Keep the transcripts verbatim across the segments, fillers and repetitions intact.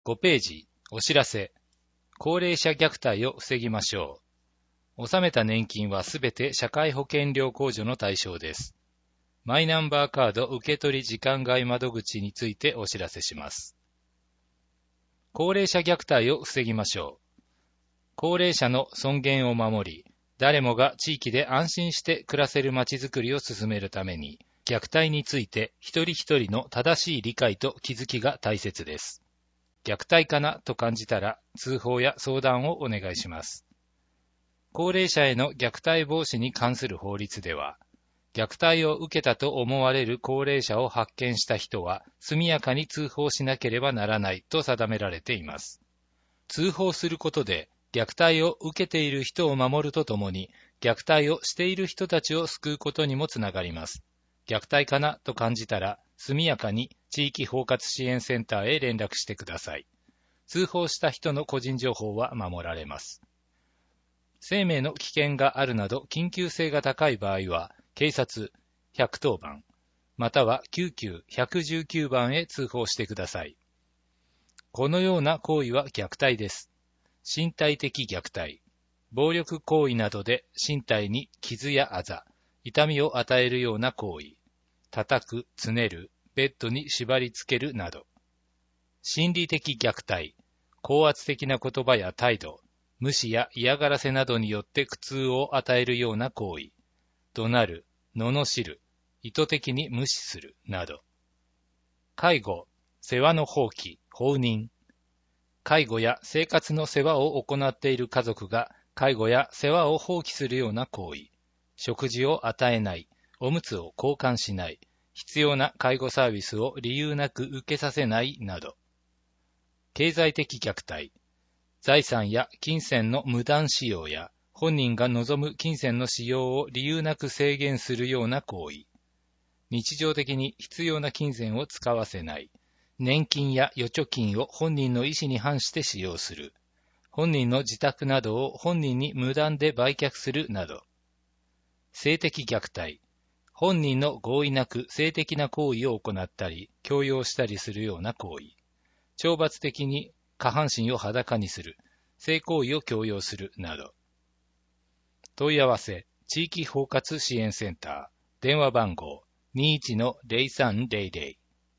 ごページ、お知らせ。高齢者虐待を防ぎましょう。納めた年金はすべて社会保険料控除の対象です。マイナンバーカード受取時間外窓口についてお知らせします。高齢者虐待を防ぎましょう。高齢者の尊厳を守り、誰もが地域で安心して暮らせるまちづくりを進めるために、虐待について一人一人の正しい理解と気づきが大切です。虐待かなと感じたら通報や相談をお願いします。高齢者への虐待防止に関する法律では、虐待を受けたと思われる高齢者を発見した人は速やかに通報しなければならないと定められています。通報することで虐待を受けている人を守るとともに、虐待をしている人たちを救うことにもつながります。虐待かなと感じたら、速やかに地域包括支援センターへ連絡してください。通報した人の個人情報は守られます。生命の危険があるなど緊急性が高い場合は、警察ひゃくとおばん、または救急いちいちきゅうばんへ通報してください。このような行為は虐待です。身体的虐待、暴力行為などで身体に傷やあざ、痛みを与えるような行為、叩く、つねる、ベッドに縛り付けるなど。心理的虐待、高圧的な言葉や態度、無視や嫌がらせなどによって苦痛を与えるような行為、怒鳴る、罵る、意図的に無視するなど。介護、世話の放棄、放任。介護や生活の世話を行っている家族が介護や世話を放棄するような行為、食事を与えない、おむつを交換しない、必要な介護サービスを理由なく受けさせないなど。経済的虐待、財産や金銭の無断使用や本人が望む金銭の使用を理由なく制限するような行為、日常的に必要な金銭を使わせない、年金や預貯金を本人の意思に反して使用する、本人の自宅などを本人に無断で売却するなど。性的虐待、本人の合意なく性的な行為を行ったり、強要したりするような行為、懲罰的に下半身を裸にする、性行為を強要するなど。問い合わせ、地域包括支援センター、電話番号 にいちのゼロさんゼロゼロ。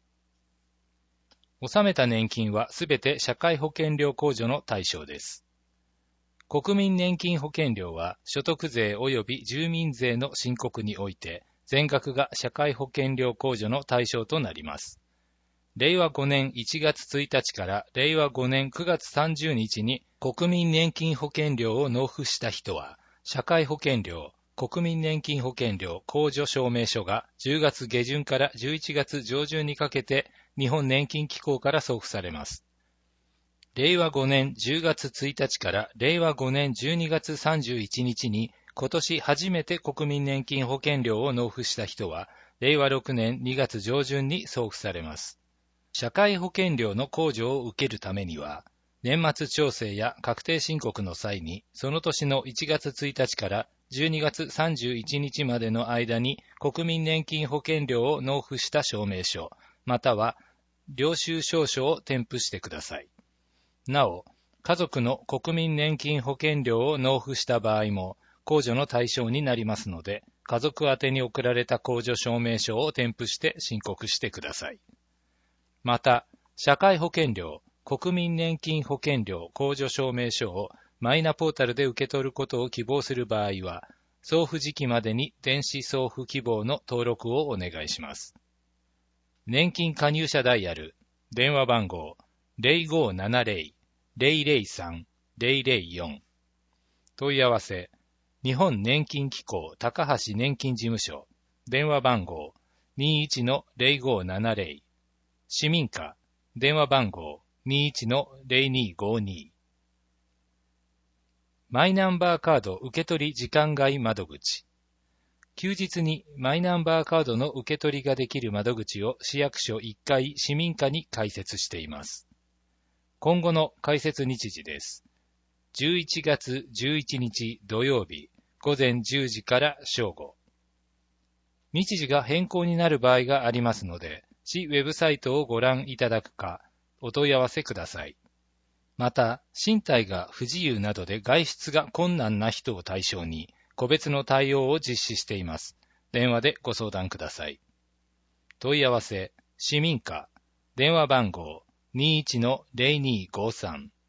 納めた年金はすべて社会保険料控除の対象です。国民年金保険料は所得税及び住民税の申告において全額が社会保険料控除の対象となります。れいわごねんいちがつついたちかられいわごねんくがつさんじゅうにちに国民年金保険料を納付した人は、社会保険料、国民年金保険料控除証明書がじゅうがつげじゅんからじゅういちがつじょうじゅんにかけて日本年金機構から送付されます。れいわごねんじゅうがつついたちかられいわごねんじゅうにがつさんじゅういちにちに今年初めて国民年金保険料を納付した人は、れいわろくねんにがつじょうじゅんに送付されます。社会保険料の控除を受けるためには、年末調整や確定申告の際に、その年のいちがつついたちからじゅうにがつさんじゅういちにちまでの間に国民年金保険料を納付した証明書、または領収証書を添付してください。なお、家族の国民年金保険料を納付した場合も、控除の対象になりますので、家族宛てに送られた控除証明書を添付して申告してください。また、社会保険料、国民年金保険料控除証明書をマイナポータルで受け取ることを希望する場合は、送付時期までに電子送付希望の登録をお願いします。年金加入者ダイヤル、電話番号 ゼロごななゼロ ゼロゼロさん ゼロゼロよん。問い合わせ、日本年金機構高橋年金事務所、電話番号 にいちのゼロごななゼロ。市民課、電話番号 にいちのゼロにごに。マイナンバーカード受取時間外窓口。休日にマイナンバーカードの受け取りができる窓口を市役所いっかい市民課に開設しています。今後の開設日時です。じゅういちがつじゅういちにち土曜日、ごぜんじゅうじから正午。日時が変更になる場合がありますので、市ウェブサイトをご覧いただくか、 お問い合わせください。また、身体が不自由などで外出が困難な人を対象に、個別の対応を実施しています。電話でご相談ください。問い合わせ、市民課、電話番号 にじゅういちのゼロにーごさん